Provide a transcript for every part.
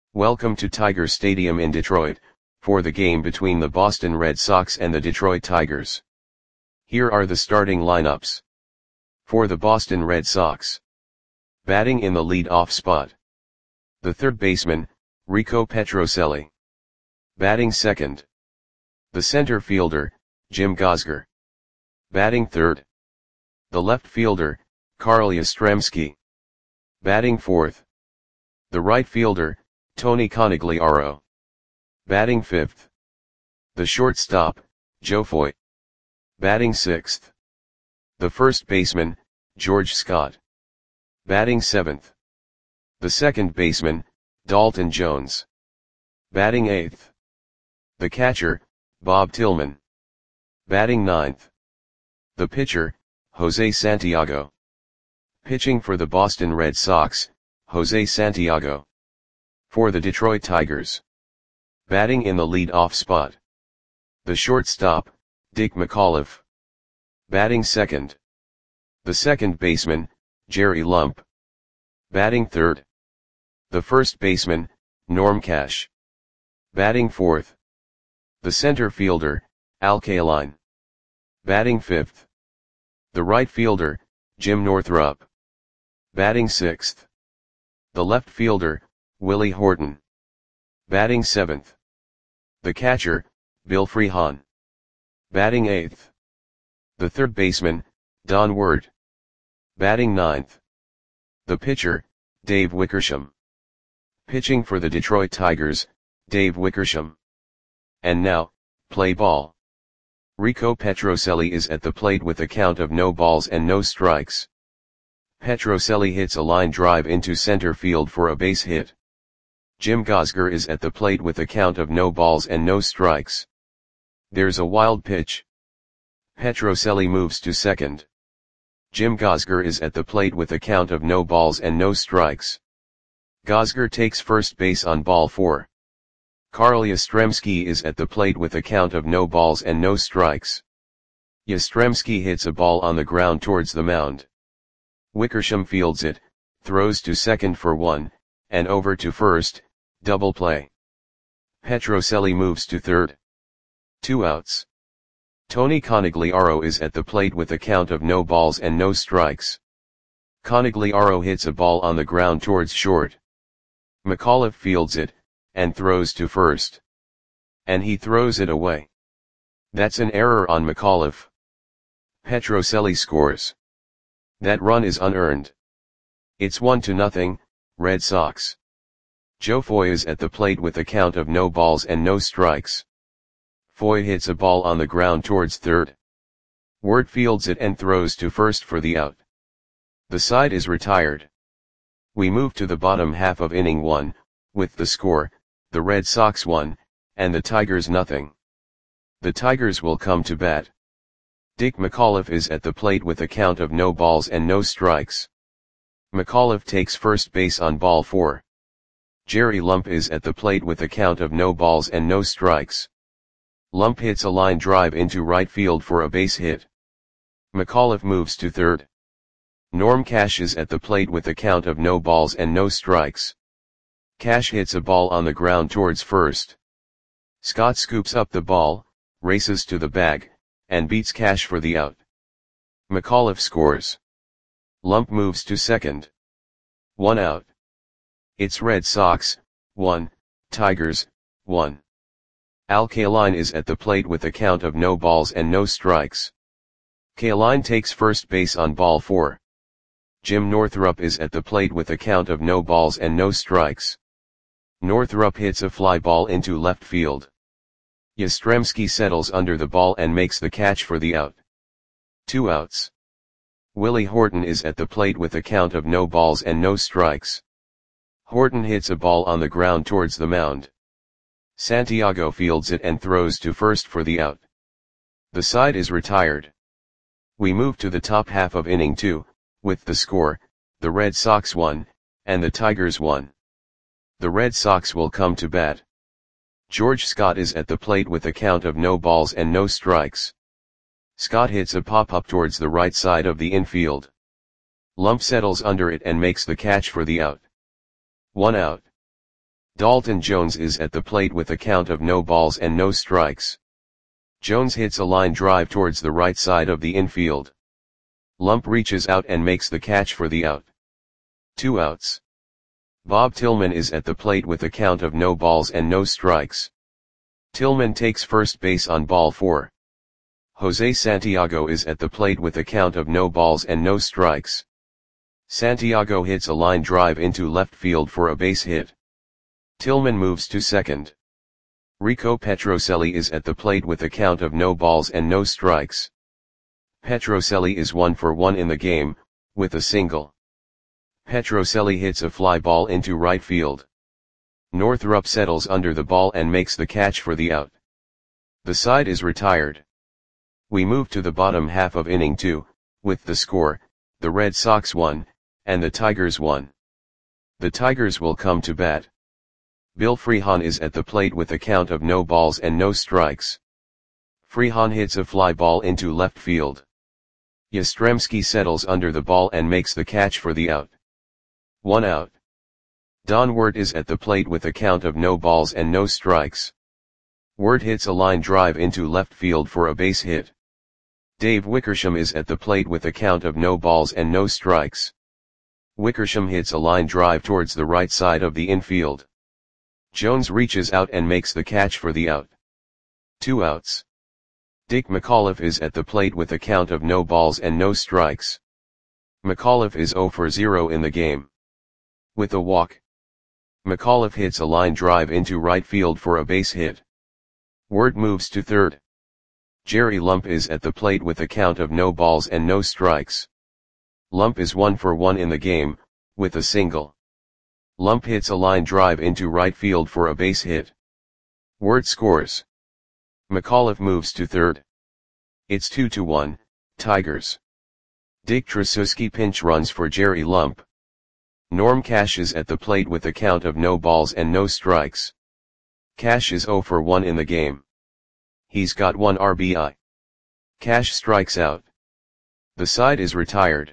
Welcome to Tiger Stadium in Detroit, for the game between the Boston Red Sox and the Detroit Tigers. Here are the starting lineups. For the Boston Red Sox. Batting in the lead-off spot. The third baseman, Rico Petrocelli. Batting second. The center fielder, Jim Gosger. Batting third. The left fielder, Carl Yastrzemski. Batting fourth. The right fielder, Tony Conigliaro. Batting fifth. The shortstop, Joe Foy. Batting sixth. The first baseman, George Scott. Batting seventh. The second baseman, Dalton Jones. Batting eighth. The catcher, Bob Tillman. Batting ninth. The pitcher, Jose Santiago. Pitching for the Boston Red Sox, Jose Santiago. For the Detroit Tigers. Batting in the lead-off spot. The shortstop, Dick McAuliffe. Batting second. The second baseman, Jerry Lump. Batting third. The first baseman, Norm Cash. Batting fourth. The center fielder, Al Kaline. Batting fifth. The right fielder, Jim Northrup. Batting sixth. The left fielder, Willie Horton. Batting seventh. The catcher, Bill Freehan. Batting eighth. The third baseman, Don Ward. Batting ninth. The pitcher, Dave Wickersham. Pitching for the Detroit Tigers, Dave Wickersham. And now, play ball. Rico Petrocelli is at the plate with a count of no balls and no strikes. Petrocelli hits a line drive into center field for a base hit. Jim Gosger is at the plate with a count of no balls and no strikes. There's a wild pitch. Petrocelli moves to second. Jim Gosger is at the plate with a count of no balls and no strikes. Gosger takes first base on ball 4. Carl Yastrzemski is at the plate with a count of no balls and no strikes. Yastrzemski hits a ball on the ground towards the mound. Wickersham fields it, throws to second for 1, and over to first, double play. Petrocelli moves to third. 2 outs. Tony Conigliaro is at the plate with a count of no balls and no strikes. Conigliaro hits a ball on the ground towards short. McAuliffe fields it, and throws to first. And he throws it away. That's an error on McAuliffe. Petrocelli scores. That run is unearned. It's 1-0, Red Sox. Joe Foy is at the plate with a count of no balls and no strikes. Foy hits a ball on the ground towards third. Ward fields it and throws to first for the out. The side is retired. We move to the bottom half of inning 1, with the score, the Red Sox 1, and the Tigers 0. The Tigers will come to bat. Dick McAuliffe is at the plate with a count of no balls and no strikes. McAuliffe takes first base on ball 4. Jerry Lump is at the plate with a count of no balls and no strikes. Lump hits a line drive into right field for a base hit. McAuliffe moves to third. Norm Cash is at the plate with a count of no balls and no strikes. Cash hits a ball on the ground towards first. Scott scoops up the ball, races to the bag, and beats Cash for the out. McAuliffe scores. Lump moves to second. 1 out. It's Red Sox, 1, Tigers, 1. Al Kaline is at the plate with a count of no balls and no strikes. Kaline takes first base on ball 4. Jim Northrup is at the plate with a count of no balls and no strikes. Northrup hits a fly ball into left field. Yastrzemski settles under the ball and makes the catch for the out. 2 outs. Willie Horton is at the plate with a count of no balls and no strikes. Horton hits a ball on the ground towards the mound. Santiago fields it and throws to first for the out. The side is retired. We move to the top half of inning 2, with the score, the Red Sox 1, and the Tigers 1. The Red Sox will come to bat. George Scott is at the plate with a count of no balls and no strikes. Scott hits a pop-up towards the right side of the infield. Lump settles under it and makes the catch for the out. 1 out. Dalton Jones is at the plate with a count of no balls and no strikes. Jones hits a line drive towards the right side of the infield. Lump reaches out and makes the catch for the out. 2 outs. Bob Tillman is at the plate with a count of no balls and no strikes. Tillman takes first base on ball 4. Jose Santiago is at the plate with a count of no balls and no strikes. Santiago hits a line drive into left field for a base hit. Tillman moves to second. Rico Petrocelli is at the plate with a count of no balls and no strikes. Petrocelli is 1 for 1 in the game, with a single. Petrocelli hits a fly ball into right field. Northrup settles under the ball and makes the catch for the out. The side is retired. We move to the bottom half of inning 2, with the score, the Red Sox 1, and the Tigers 1. The Tigers will come to bat. Bill Freehan is at the plate with a count of no balls and no strikes. Freehan hits a fly ball into left field. Yastrzemski settles under the ball and makes the catch for the out. 1 out. Don Wert is at the plate with a count of no balls and no strikes. Wert hits a line drive into left field for a base hit. Dave Wickersham is at the plate with a count of no balls and no strikes. Wickersham hits a line drive towards the right side of the infield. Jones reaches out and makes the catch for the out. 2 outs. Dick McAuliffe is at the plate with a count of no balls and no strikes. McAuliffe is 0 for 0 in the game. With a walk. McAuliffe hits a line drive into right field for a base hit. Wert moves to third. Jerry Lump is at the plate with a count of no balls and no strikes. Lump is 1 for 1 in the game, with a single. Lump hits a line drive into right field for a base hit. Wert scores. McAuliffe moves to third. It's 2-1, Tigers. Dick Tracewski pinch runs for Jerry Lump. Norm Cash is at the plate with a count of no balls and no strikes. Cash is 0 for 1 in the game. He's got 1 RBI. Cash strikes out. The side is retired.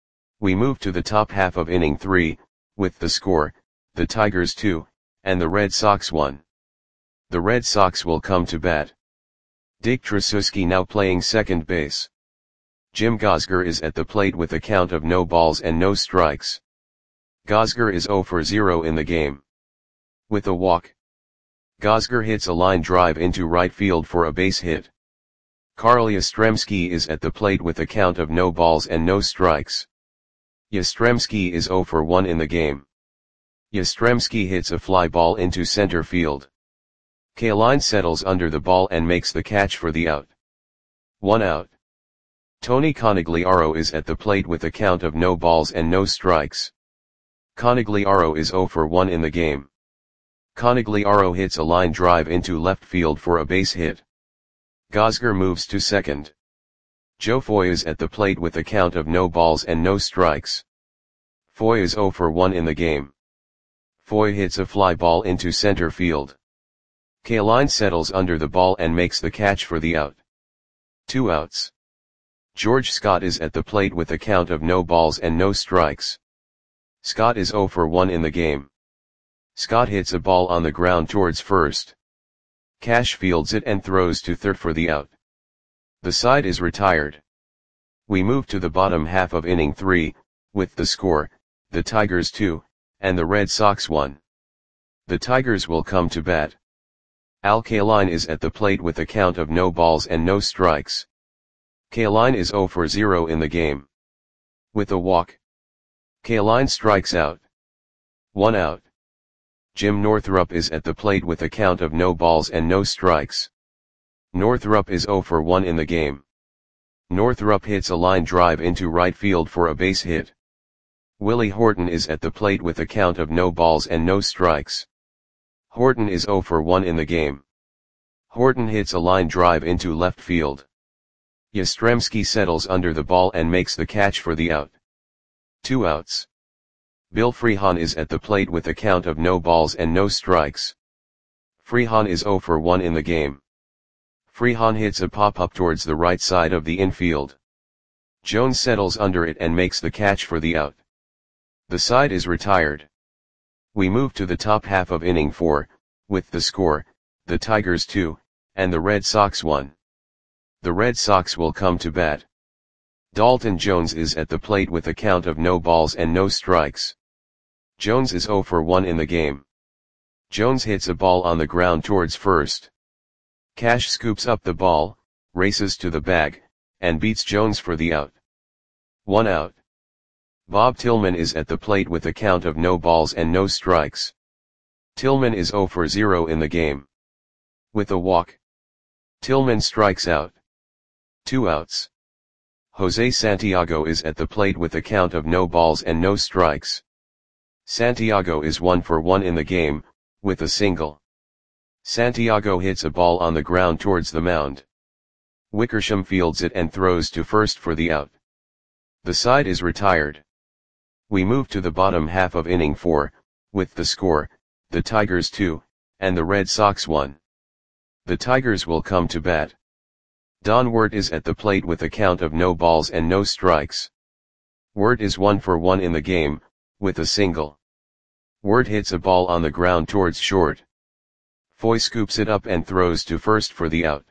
We move to the top half of inning 3, with the score, the Tigers 2, and the Red Sox 1. The Red Sox will come to bat. Dick Tracewski now playing second base. Jim Gosger is at the plate with a count of no balls and no strikes. Gosger is 0 for 0 in the game. With a walk. Gosger hits a line drive into right field for a base hit. Carl Yastrzemski is at the plate with a count of no balls and no strikes. Yastrzemski is 0 for 1 in the game. Yastrzemski hits a fly ball into center field. Kaline settles under the ball and makes the catch for the out. 1 out. Tony Conigliaro is at the plate with a count of no balls and no strikes. Conigliaro is 0 for 1 in the game. Conigliaro hits a line drive into left field for a base hit. Gosger moves to second. Joe Foy is at the plate with a count of no balls and no strikes. Foy is 0 for 1 in the game. Foy hits a fly ball into center field. Kaline settles under the ball and makes the catch for the out. 2 outs. George Scott is at the plate with a count of no balls and no strikes. Scott is 0 for 1 in the game. Scott hits a ball on the ground towards first. Cash fields it and throws to third for the out. The side is retired. We move to the bottom half of inning 3, with the score, the Tigers 2, and the Red Sox 1. The Tigers will come to bat. Al Kaline is at the plate with a count of no balls and no strikes. Kaline is 0 for 0 in the game. With a walk. Kaline strikes out. 1 out. Jim Northrup is at the plate with a count of no balls and no strikes. Northrup is 0 for 1 in the game. Northrup hits a line drive into right field for a base hit. Willie Horton is at the plate with a count of no balls and no strikes. Horton is 0 for 1 in the game. Horton hits a line drive into left field. Yastrzemski settles under the ball and makes the catch for the out. 2 outs. Bill Freehan is at the plate with a count of no balls and no strikes. Freehan is 0 for 1 in the game. Freehan hits a pop-up towards the right side of the infield. Jones settles under it and makes the catch for the out. The side is retired. We move to the top half of inning 4, with the score, the Tigers 2, and the Red Sox 1. The Red Sox will come to bat. Dalton Jones is at the plate with a count of no balls and no strikes. Jones is 0 for 1 in the game. Jones hits a ball on the ground towards first. Cash scoops up the ball, races to the bag, and beats Jones for the out. 1 out. Bob Tillman is at the plate with a count of no balls and no strikes. Tillman is 0 for 0 in the game. With a walk, Tillman strikes out. 2 outs. Jose Santiago is at the plate with a count of no balls and no strikes. Santiago is 1 for 1 in the game, with a single. Santiago hits a ball on the ground towards the mound. Wickersham fields it and throws to first for the out. The side is retired. We move to the bottom half of inning 4, with the score, the Tigers 2, and the Red Sox 1. The Tigers will come to bat. Don Wirt is at the plate with a count of no balls and no strikes. Wirt is 1 for 1 in the game, with a single. Wirt hits a ball on the ground towards short. Foy scoops it up and throws to first for the out.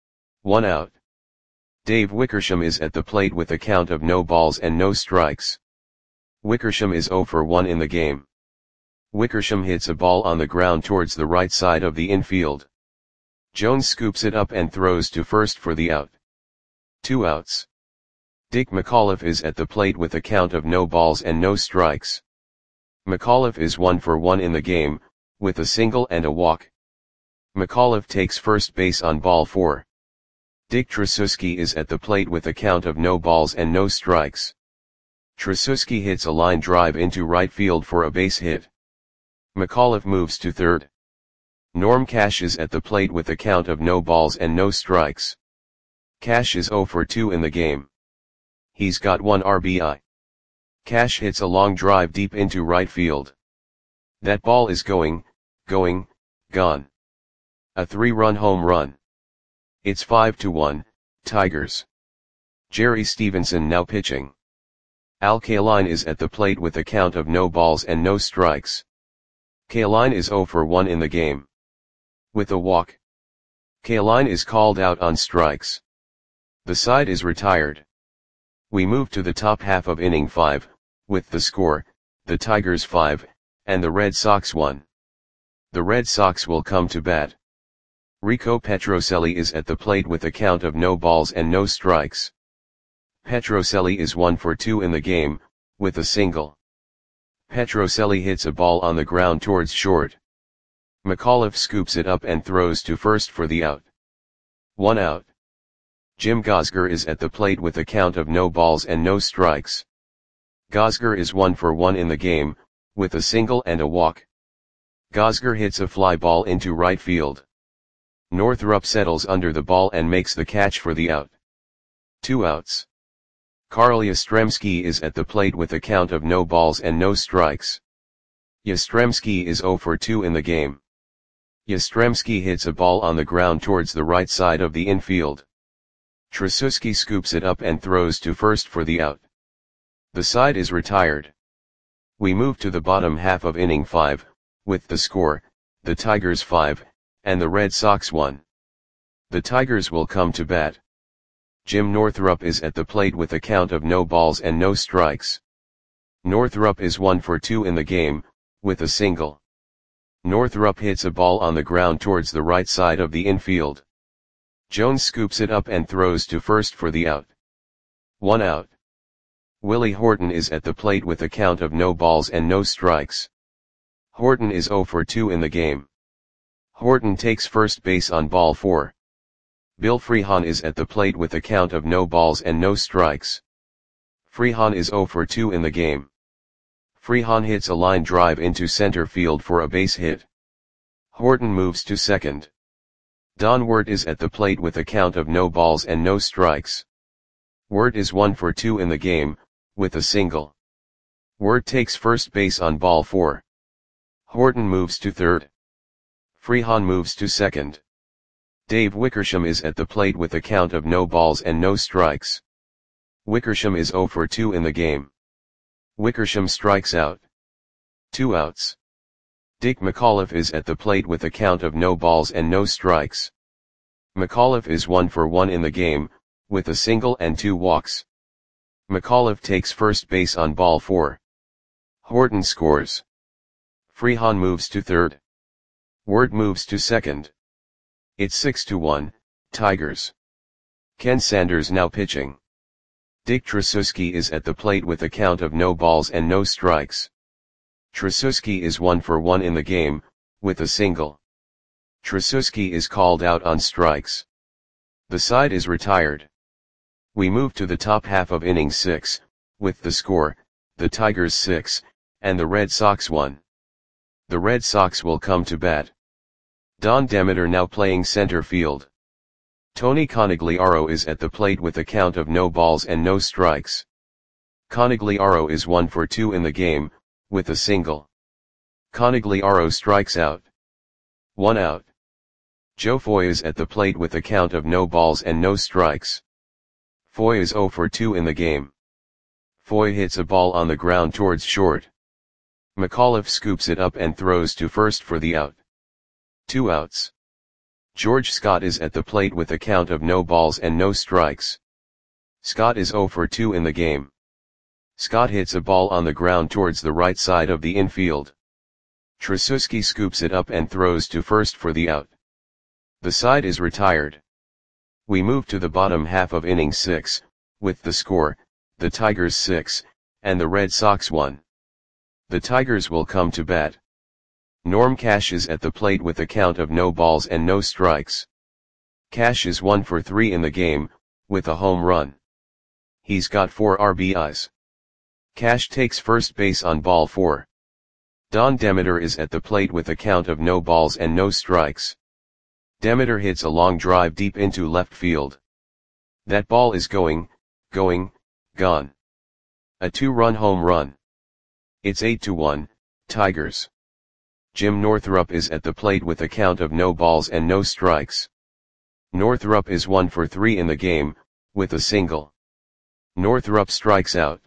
1 out. Dave Wickersham is at the plate with a count of no balls and no strikes. Wickersham is 0 for 1 in the game. Wickersham hits a ball on the ground towards the right side of the infield. Jones scoops it up and throws to first for the out. 2 outs. Dick McAuliffe is at the plate with a count of no balls and no strikes. McAuliffe is 1 for 1 in the game, with a single and a walk. McAuliffe takes first base on ball 4. Dick Tracewski is at the plate with a count of no balls and no strikes. Tracewski hits a line drive into right field for a base hit. McAuliffe moves to third. Norm Cash is at the plate with a count of no balls and no strikes. Cash is 0 for 2 in the game. He's got 1 RBI. Cash hits a long drive deep into right field. That ball is gone. A 3-run home run. It's 5-1, Tigers. Jerry Stevenson now pitching. Al Kaline is at the plate with a count of no balls and no strikes. Kaline is 0 for 1 in the game. With a walk, Kaline is called out on strikes. The side is retired. We move to the top half of inning 5, with the score, the Tigers 5, and the Red Sox 1. The Red Sox will come to bat. Rico Petrocelli is at the plate with a count of no balls and no strikes. Petrocelli is 1 for 2 in the game, with a single. Petrocelli hits a ball on the ground towards short. McAuliffe scoops it up and throws to first for the out. 1 out. Jim Gosger is at the plate with a count of no balls and no strikes. Gosger is 1 for 1 in the game, with a single and a walk. Gosger hits a fly ball into right field. Northrup settles under the ball and makes the catch for the out. 2 outs. Carl Yastrzemski is at the plate with a count of no balls and no strikes. Yastrzemski is 0 for 2 in the game. Yastrzemski hits a ball on the ground towards the right side of the infield. Tracewski scoops it up and throws to first for the out. The side is retired. We move to the bottom half of inning 5, with the score, the Tigers 5, and the Red Sox 1. The Tigers will come to bat. Jim Northrup is at the plate with a count of no balls and no strikes. Northrup is 1 for 2 in the game, with a single. Northrup hits a ball on the ground towards the right side of the infield. Jones scoops it up and throws to first for the out. 1 out. Willie Horton is at the plate with a count of no balls and no strikes. Horton is 0 for 2 in the game. Horton takes first base on ball 4. Bill Freehan is at the plate with a count of no balls and no strikes. Freehan is 0 for 2 in the game. Freehan hits a line drive into center field for a base hit. Horton moves to second. Don Wirt is at the plate with a count of no balls and no strikes. Wirt is 1 for 2 in the game, with a single. Wirt takes first base on ball 4. Horton moves to third. Freehan moves to second. Dave Wickersham is at the plate with a count of no balls and no strikes. Wickersham is 0 for 2 in the game. Wickersham strikes out. 2 outs. Dick McAuliffe is at the plate with a count of no balls and no strikes. McAuliffe is 1 for 1 in the game, with a single and 2 walks. McAuliffe takes first base on ball 4. Horton scores. Freehan moves to third. Word moves to second. It's 6-1, Tigers. Ken Sanders now pitching. Dick Tracewski is at the plate with a count of no balls and no strikes. Tracewski is 1 for 1 in the game, with a single. Tracewski is called out on strikes. The side is retired. We move to the top half of inning 6, with the score, the Tigers 6, and the Red Sox 1. The Red Sox will come to bat. Don Demeter now playing center field. Tony Conigliaro is at the plate with a count of no balls and no strikes. Conigliaro is 1 for 2 in the game, with a single. Conigliaro strikes out. 1 out. Joe Foy is at the plate with a count of no balls and no strikes. Foy is 0 for 2 in the game. Foy hits a ball on the ground towards short. McAuliffe scoops it up and throws to first for the out. 2 outs. George Scott is at the plate with a count of no balls and no strikes. Scott is 0 for 2 in the game. Scott hits a ball on the ground towards the right side of the infield. Tracewski scoops it up and throws to first for the out. The side is retired. We move to the bottom half of inning 6, with the score, the Tigers 6, and the Red Sox 1. The Tigers will come to bat. Norm Cash is at the plate with a count of no balls and no strikes. Cash is 1 for 3 in the game, with a home run. He's got 4 RBIs. Cash takes first base on ball 4. Don Demeter is at the plate with a count of no balls and no strikes. Demeter hits a long drive deep into left field. That ball is gone. A 2-run home run. It's 8-1, Tigers. Jim Northrup is at the plate with a count of no balls and no strikes. Northrup is 1 for 3 in the game, with a single. Northrup strikes out.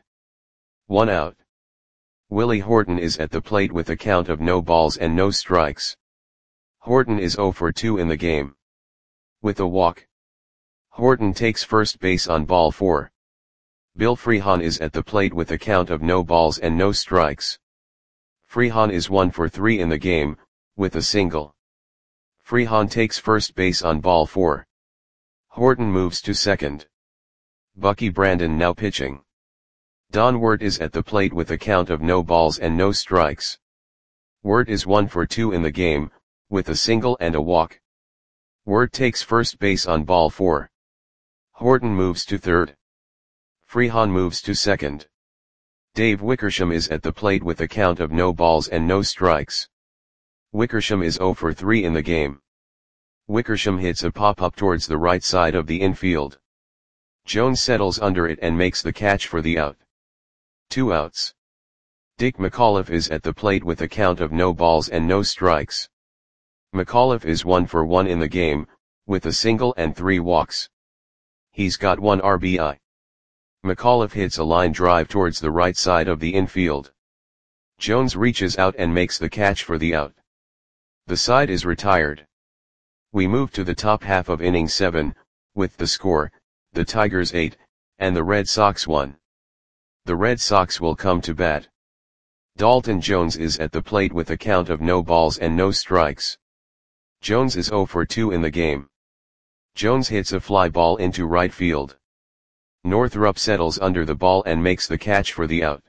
1 out. Willie Horton is at the plate with a count of no balls and no strikes. Horton is 0 for 2 in the game. With a walk. Horton takes first base on ball 4. Bill Freehan is at the plate with a count of no balls and no strikes. Freehan is 1 for 3 in the game, with a single. Freehan takes first base on ball 4. Horton moves to second. Bucky Brandon now pitching. Don Wirt is at the plate with a count of no balls and no strikes. Wirt is 1 for 2 in the game, with a single and a walk. Wirt takes first base on ball 4. Horton moves to third. Freehan moves to second. Dave Wickersham is at the plate with a count of no balls and no strikes. Wickersham is 0 for 3 in the game. Wickersham hits a pop-up towards the right side of the infield. Jones settles under it and makes the catch for the out. 2 outs. Dick McAuliffe is at the plate with a count of no balls and no strikes. McAuliffe is 1 for 1 in the game, with a single and 3 walks. He's got 1 RBI. McAuliffe hits a line drive towards the right side of the infield. Jones reaches out and makes the catch for the out. The side is retired. We move to the top half of inning 7, with the score, the Tigers 8, and the Red Sox 1. The Red Sox will come to bat. Dalton Jones is at the plate with a count of no balls and no strikes. Jones is 0 for 2 in the game. Jones hits a fly ball into right field. Northrup settles under the ball and makes the catch for the out.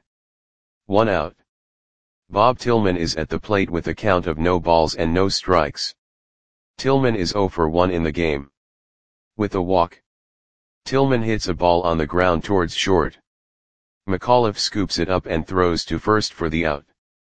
1 out. Bob Tillman is at the plate with a count of no balls and no strikes. Tillman is 0 for 1 in the game. With a walk. Tillman hits a ball on the ground towards short. McAuliffe scoops it up and throws to first for the out.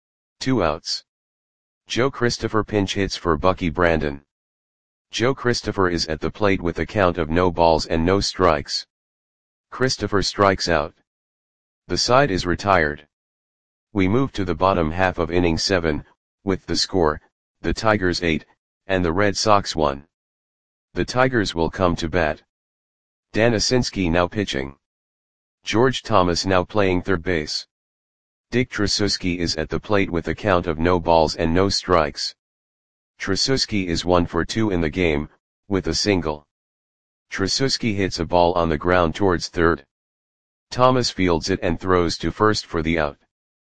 2 outs. Joe Christopher pinch hits for Bucky Brandon. Joe Christopher is at the plate with a count of no balls and no strikes. Christopher strikes out. The side is retired. We move to the bottom half of inning 7, with the score, the Tigers 8, and the Red Sox 1. The Tigers will come to bat. Dan Asinski now pitching. George Thomas now playing third base. Dick Tracewski is at the plate with a count of no balls and no strikes. Tracewski is 1 for 2 in the game, with a single. Tracewski hits a ball on the ground towards third. Thomas fields it and throws to first for the out.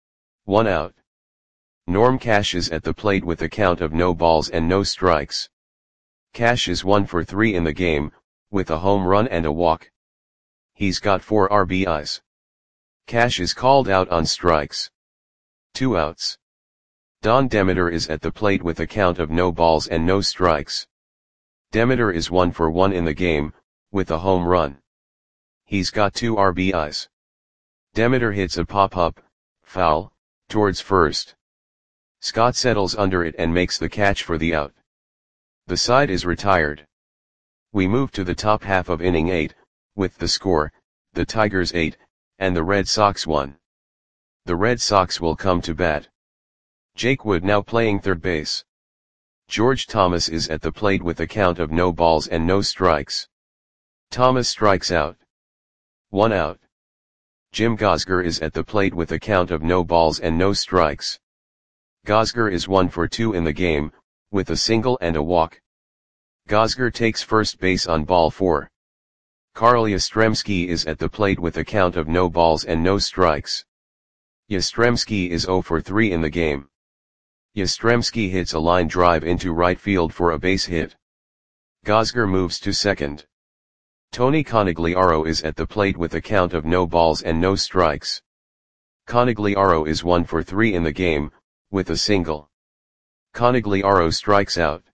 1 out. Norm Cash is at the plate with a count of no balls and no strikes. Cash is 1 for 3 in the game, with a home run and a walk. He's got 4 RBIs. Cash is called out on strikes. 2 outs. Don Demeter is at the plate with a count of no balls and no strikes. Demeter is 1 for 1 in the game, with a home run. He's got 2 RBIs. Demeter hits a pop-up, foul, towards first. Scott settles under it and makes the catch for the out. The side is retired. We move to the top half of inning 8, with the score, the Tigers 8, and the Red Sox 1. The Red Sox will come to bat. Jake Wood now playing third base. George Thomas is at the plate with a count of no balls and no strikes. Thomas strikes out. 1 out. Jim Gosger is at the plate with a count of no balls and no strikes. Gosger is 1 for 2 in the game, with a single and a walk. Gosger takes first base on ball 4. Carl Yastrzemski is at the plate with a count of no balls and no strikes. Yastrzemski is 0 for 3 in the game. Yastrzemski hits a line drive into right field for a base hit. Gosger moves to second. Tony Conigliaro is at the plate with a count of no balls and no strikes. Conigliaro is 1 for 3 in the game, with a single. Conigliaro strikes out.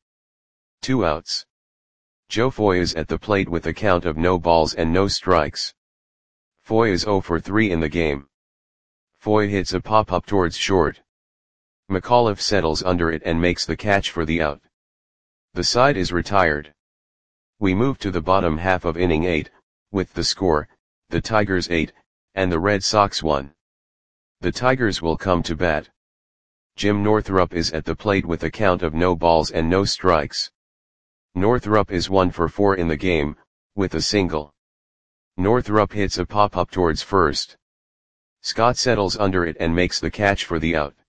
2 outs. Joe Foy is at the plate with a count of no balls and no strikes. Foy is 0 for 3 in the game. Foy hits a pop-up towards short. McAuliffe settles under it and makes the catch for the out. The side is retired. We move to the bottom half of inning 8, with the score, the Tigers 8, and the Red Sox 1. The Tigers will come to bat. Jim Northrup is at the plate with a count of no balls and no strikes. Northrup is 1 for 4 in the game, with a single. Northrup hits a pop-up towards first. Scott settles under it and makes the catch for the out.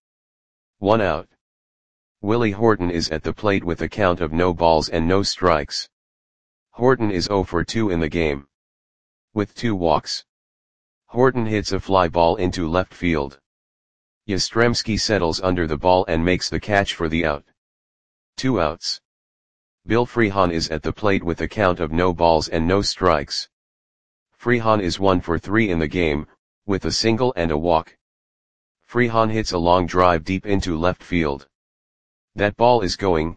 1 out. Willie Horton is at the plate with a count of no balls and no strikes. Horton is 0 for 2 in the game. With 2 walks. Horton hits a fly ball into left field. Yastrzemski settles under the ball and makes the catch for the out. 2 outs. Bill Freehan is at the plate with a count of no balls and no strikes. Freehan is 1 for 3 in the game, with a single and a walk. Freehan hits a long drive deep into left field. That ball is going,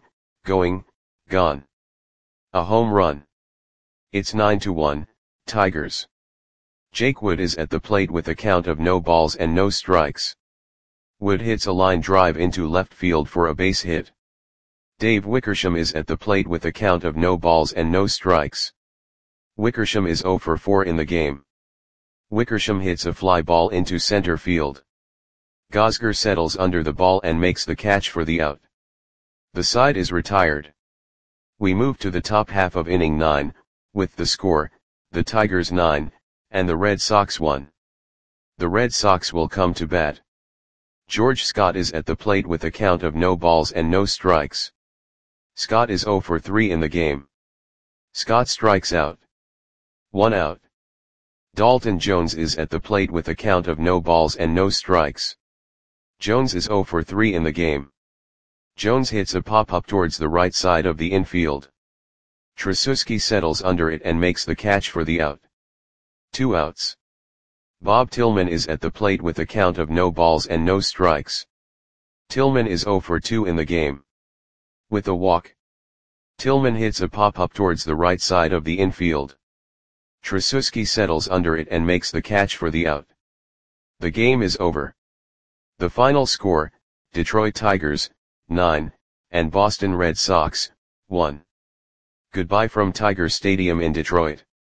gone. A home run. It's 9-1, Tigers. Jake Wood is at the plate with a count of no balls and no strikes. Wood hits a line drive into left field for a base hit. Dave Wickersham is at the plate with a count of no balls and no strikes. Wickersham is 0 for 4 in the game. Wickersham hits a fly ball into center field. Gosger settles under the ball and makes the catch for the out. The side is retired. We move to the top half of inning 9, with the score, the Tigers 9, and the Red Sox 1. The Red Sox will come to bat. George Scott is at the plate with a count of no balls and no strikes. Scott is 0 for 3 in the game. Scott strikes out. 1 out. Dalton Jones is at the plate with a count of no balls and no strikes. Jones is 0 for 3 in the game. Jones hits a pop-up towards the right side of the infield. Tracewski settles under it and makes the catch for the out. 2 outs. Bob Tillman is at the plate with a count of no balls and no strikes. Tillman is 0 for 2 in the game. With a walk. Tillman hits a pop-up towards the right side of the infield. Tracewski settles under it and makes the catch for the out. The game is over. The final score, Detroit Tigers, 9, and Boston Red Sox, 1. Goodbye from Tiger Stadium in Detroit.